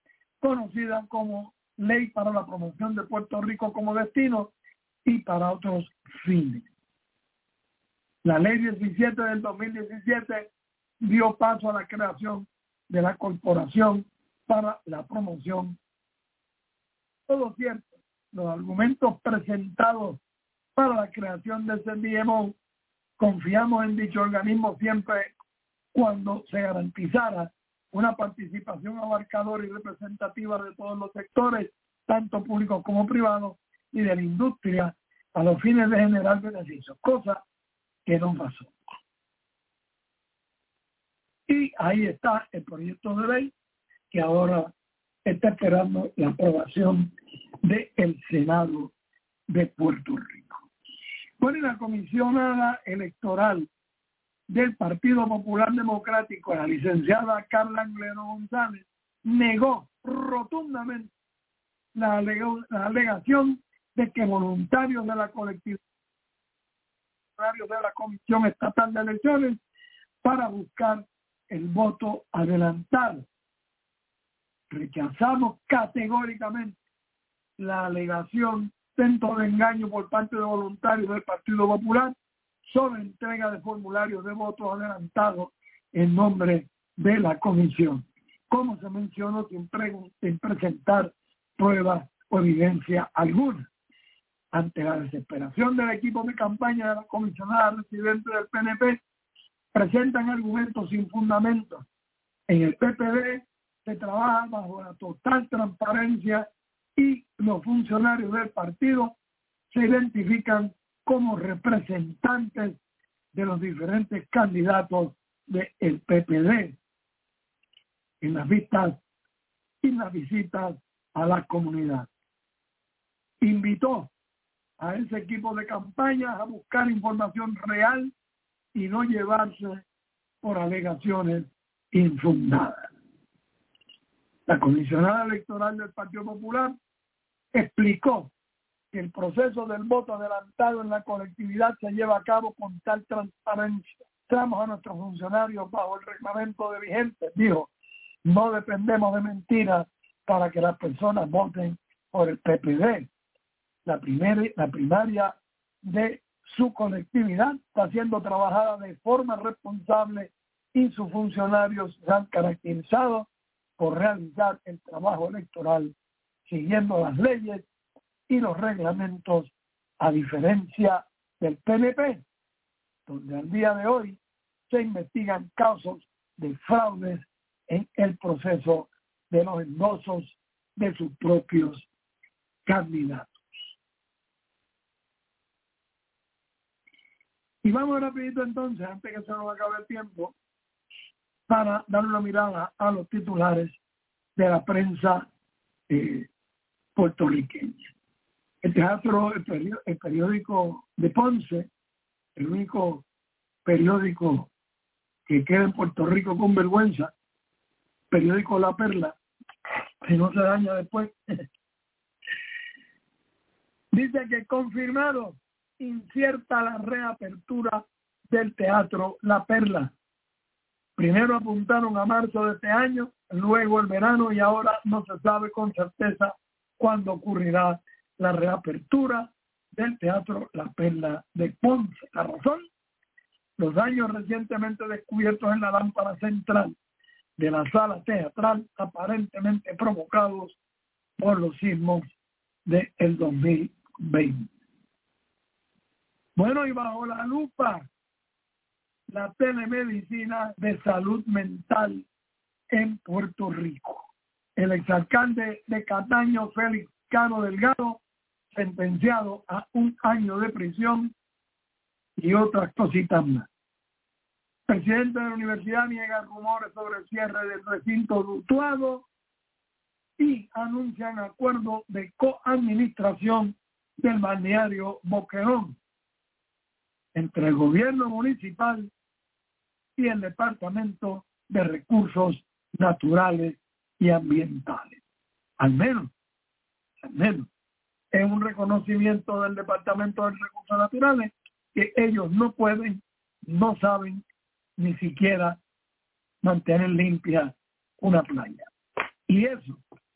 conocida como Ley para la Promoción de Puerto Rico como Destino y para otros fines. La Ley diecisiete del dos mil diecisiete dio paso a la creación de la Corporación para la Promoción. Todo cierto, los argumentos presentados para la creación de ese D M O, confiamos en dicho organismo siempre cuando se garantizara una participación abarcadora y representativa de todos los sectores, tanto públicos como privados, y de la industria a los fines de generar beneficios, cosa que no pasó. Y ahí está el proyecto de ley que ahora está esperando la aprobación del Senado de Puerto Rico. Bueno, y la comisionada electoral del Partido Popular Democrático, la licenciada Carla Anglero González, negó rotundamente la, aleg- la alegación de que voluntarios de la colectividad, voluntarios de la Comisión Estatal de Elecciones, para buscar el voto adelantado. Rechazamos categóricamente la alegación intento de engaño por parte de voluntarios del Partido Popular sobre entrega de formularios de votos adelantados en nombre de la comisión, como se mencionó, sin, sin presentar pruebas o evidencia alguna. Ante la desesperación del equipo de campaña de la comisionada residente del P N P, presentan argumentos sin fundamento. En el P P D se trabaja bajo la total transparencia y los funcionarios del partido se identifican como representantes de los diferentes candidatos del P P D en las vistas y las visitas a la comunidad. Invitó a ese equipo de campaña a buscar información real y no llevarse por alegaciones infundadas. La comisionada electoral del Partido Popular explicó que el proceso del voto adelantado en la colectividad se lleva a cabo con tal transparencia. Estamos a nuestros funcionarios bajo el reglamento de vigente. Dijo, no dependemos de mentiras para que las personas voten por el P P D. La, primera, la primaria de su colectividad está siendo trabajada de forma responsable y sus funcionarios se han caracterizado por realizar el trabajo electoral siguiendo las leyes y los reglamentos, a diferencia del P N P, donde al día de hoy se investigan casos de fraudes en el proceso de los endosos de sus propios candidatos. Y vamos rapidito entonces, antes que se nos acabe el tiempo, para dar una mirada a los titulares de la prensa eh, puertorriqueña. El teatro, el, periódico, el periódico de Ponce, el único periódico que queda en Puerto Rico con vergüenza, periódico La Perla, que no se daña después, dice que confirmado, incierta la reapertura del teatro La Perla. Primero apuntaron a marzo de este año, luego el verano y ahora no se sabe con certeza cuándo ocurrirá la reapertura del teatro La Perla de Ponce. La razón, los daños recientemente descubiertos en la lámpara central de la sala teatral, aparentemente provocados por los sismos del dos mil veinte. Bueno, y bajo la lupa, la telemedicina de salud mental en Puerto Rico. El exalcalde de Cataño, Félix Cano Delgado, sentenciado a un año de prisión y otras cositas más. El presidente de la universidad niega rumores sobre el cierre del recinto de Utuado y anuncian acuerdo de coadministración del balneario Boquerón entre el gobierno municipal y el Departamento de Recursos Naturales y Ambientales. Al menos, al menos, es un reconocimiento del Departamento de Recursos Naturales que ellos no pueden, no saben ni siquiera mantener limpia una playa. Y eso,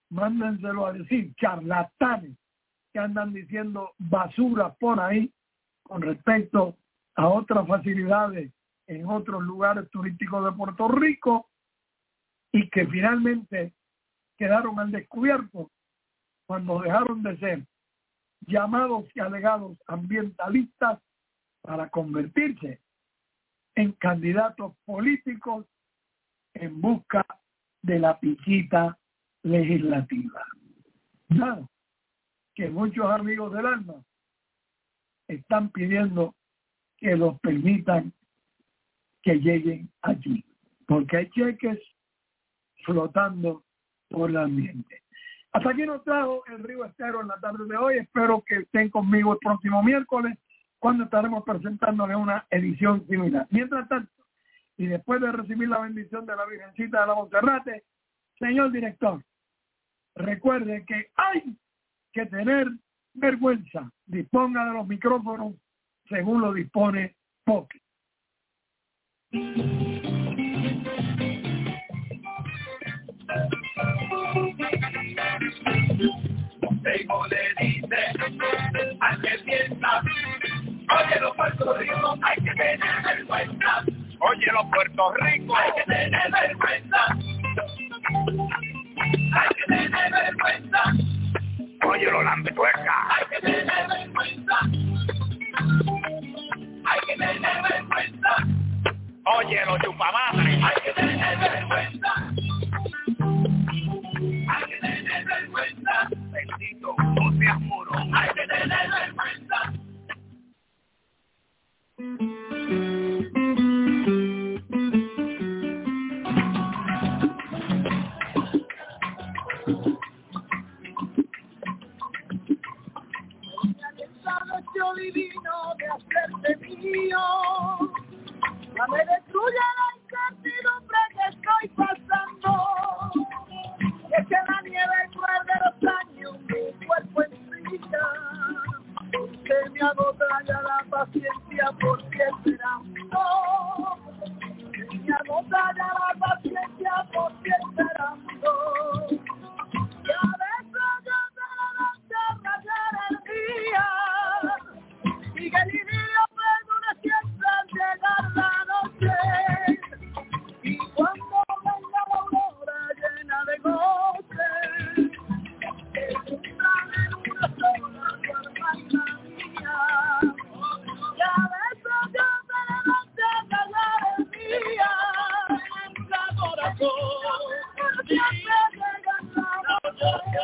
mándenselo a decir, charlatanes que andan diciendo basura por ahí con respecto a otras facilidades en otros lugares turísticos de Puerto Rico y que finalmente quedaron al descubierto cuando dejaron de ser llamados y alegados ambientalistas para convertirse en candidatos políticos en busca de la pichita legislativa. Nada, que muchos amigos del alma están pidiendo que los permitan que lleguen allí, porque hay cheques flotando por el ambiente. Hasta aquí nos trajo el Río Estero en la tarde de hoy. Espero que estén conmigo el próximo miércoles, cuando estaremos presentándole una edición similar. Mientras tanto, y después de recibir la bendición de la Virgencita de la Monserrate, señor director, recuerde que hay que tener vergüenza. Disponga de los micrófonos según lo dispone Poque. Tengo le dice al que piensa, oye los Puerto Rico, hay que tener vergüenza. Oye los Puerto Rico, hay que tener vergüenza. Hay que tener vergüenza. Oye los lambetuercas, hay que tener vergüenza. Hay que tener vergüenza. Oye los chupamadres, hay que tener vergüenza. Hay que tener vergüenza. Bendito, no seas morón. Hay que tener vergüenza. Yo divino de hacerte mío, no me destruya la incertidumbre que estoy pasando, es que la nieve cruel de los años mi cuerpo enfría, que me agota ya la paciencia porque esperando, que me agota ya la paciencia porque esperando, y a veces yo de la noche rayar el día. Y que el idilio perdure siempre al llegar la noche. Y cuando venga la aurora llena de goce, que cumplan en una sola tu hermana mía. Y a veces yo te levanté a callar el día. En la corazón, siempre llega la noche.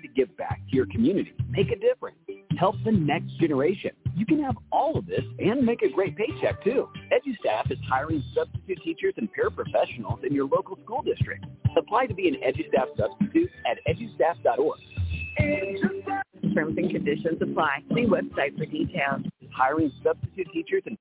to give back to your community, make a difference, help the next generation. You can have all of this and make a great paycheck, too. EduStaff is hiring substitute teachers and paraprofessionals in your local school district. Apply to be an EduStaff substitute at edustaff dot org. Terms and conditions apply. See website for details. Hiring substitute teachers and